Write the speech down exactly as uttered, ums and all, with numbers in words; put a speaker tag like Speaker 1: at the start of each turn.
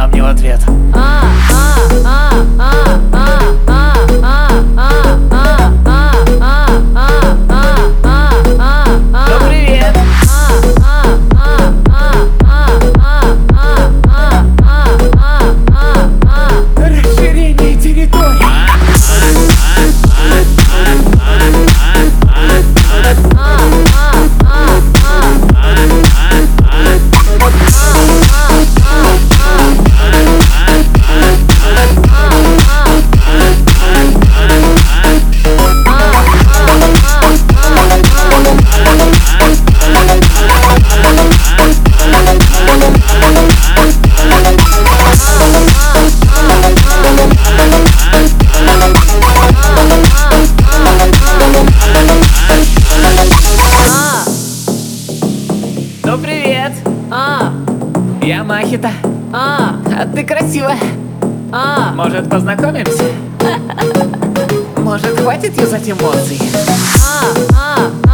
Speaker 1: она мне в ответ.
Speaker 2: А, а, а, а, а, а, а, а, а, а, а, а, а, а.
Speaker 1: Ну привет! Расширение территории. Ну привет!
Speaker 2: А,
Speaker 1: Я Махита.
Speaker 2: а,
Speaker 1: А ты красивая.
Speaker 2: а.
Speaker 1: Может, познакомимся? Может, хватит юзать эмоций?
Speaker 2: А, а,